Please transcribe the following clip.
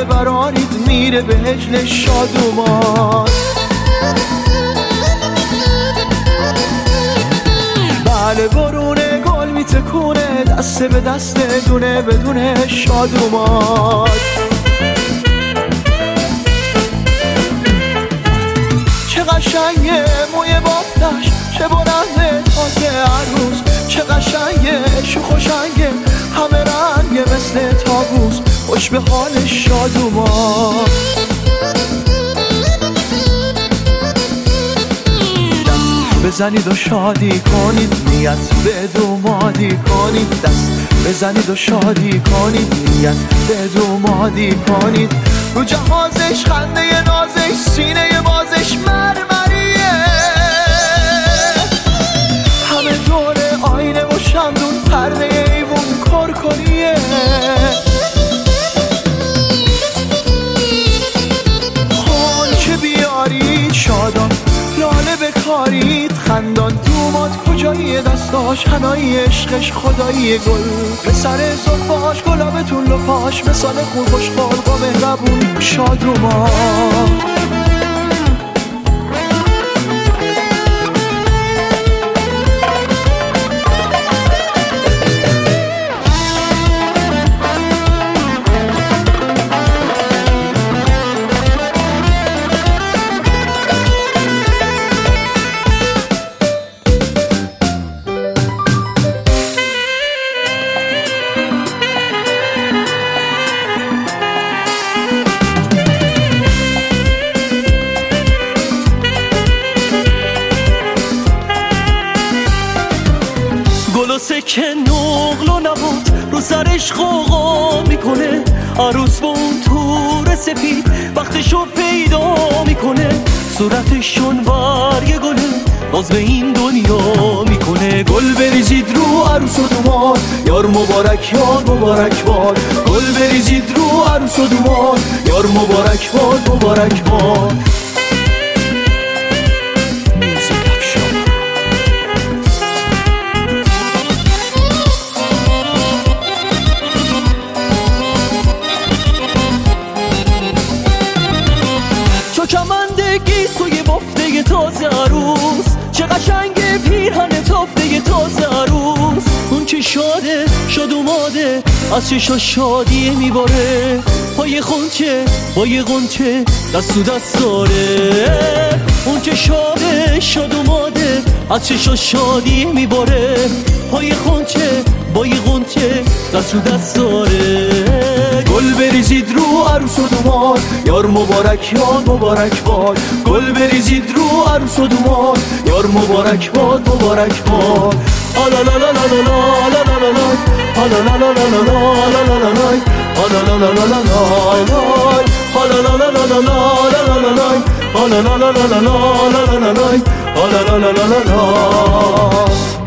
لاله برارید میره به هجل شادومان. بله برونه گل میتکونه دست به دست دونه بدونه شادومان. چه قشنگه موی بافتش چه بلنده تازه عروس، چه قشنگه شوخ و شنگه همه رنگه مثل طاووس خوش به حال شادومان. دست بزنید و شادی کنید نیت به دومادی کنید، دست بزنید و شادی کنید نیت به دومادی کنید. رو جهازش خنده نازش سینه بازش مرمریه، همه دور آینه و شمدون پرده ایوون کرکریه. خانچه بیارید شادان لاله بکارید خندان، دوماد کجایی دستاش هنایی عشقش خدایی گل به سر زلفاش گلابتون لپاش مثال خون خوش خلق و مهربون شادومان. سکه نقل و نبات رو سرش غوغا میکنه، عروس با اون تور سپید وقتشو پیدا میکنه، صورتشون برگ گله باز به این دنیا میکنه. گل بریزید رو عروس و دومان یار مبارک یار مبارک باد، گل بریزید رو عروس و دومان یار مبارک باد مبارک باد. کمندگی سوی بفته تازه عروس، چه قشنگ پیرهن تافته تازه عروس. اون که شاده شاد اوماده از چشا شادی میباره، پای خونچه پای غنچه دست تو دست داره. اون که شاده شاد اوماده از چشا شادی میباره، پای خونچه پای غنچه دست تو دست داره. گل بریزید رو عروس و دومان یار مبارک یار مبارک باد، گل بریزید رو عروس و دومان یار مبارک باد مبارک باد. آلا لا لا لا لا لا لا لا لا آلا لا لا لا لا لا لا لا آلا لا لا لا لا لا آلا لا لا لا لا لا لا لا آلا لا لا لا لا لا لا لا آلا لا لا لا لا لا